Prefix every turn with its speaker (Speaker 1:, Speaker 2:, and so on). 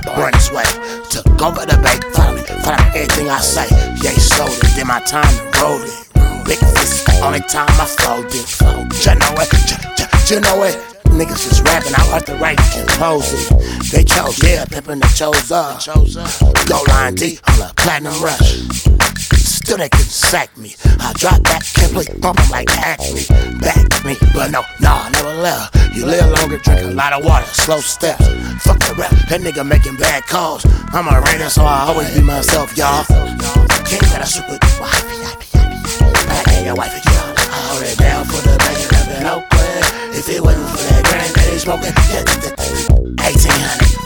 Speaker 1: born this way. Took over the bait, follow me everything I say. Yeah, sold it, then my time to roll it. Big fist, only time I folded. You know it, you know it. Niggas just rapping, I like the right and pose it. They chose, yeah, pimpin' they chose up. Go line D on a platinum rush. Still they couldn't sack me. I drop back, can't play bumpin' like Acme. Back me, but no, nah, never left. You live longer, drink a lot of water, slow steps. Fuck the rap, that nigga making bad calls. I'm a raider, so I always be myself, y'all. Can't get a super wifey. I ain't your wifey, y'all. I hold it down for the baby up in Oakland. If it wasn't for that granddaddy smoking, 1800.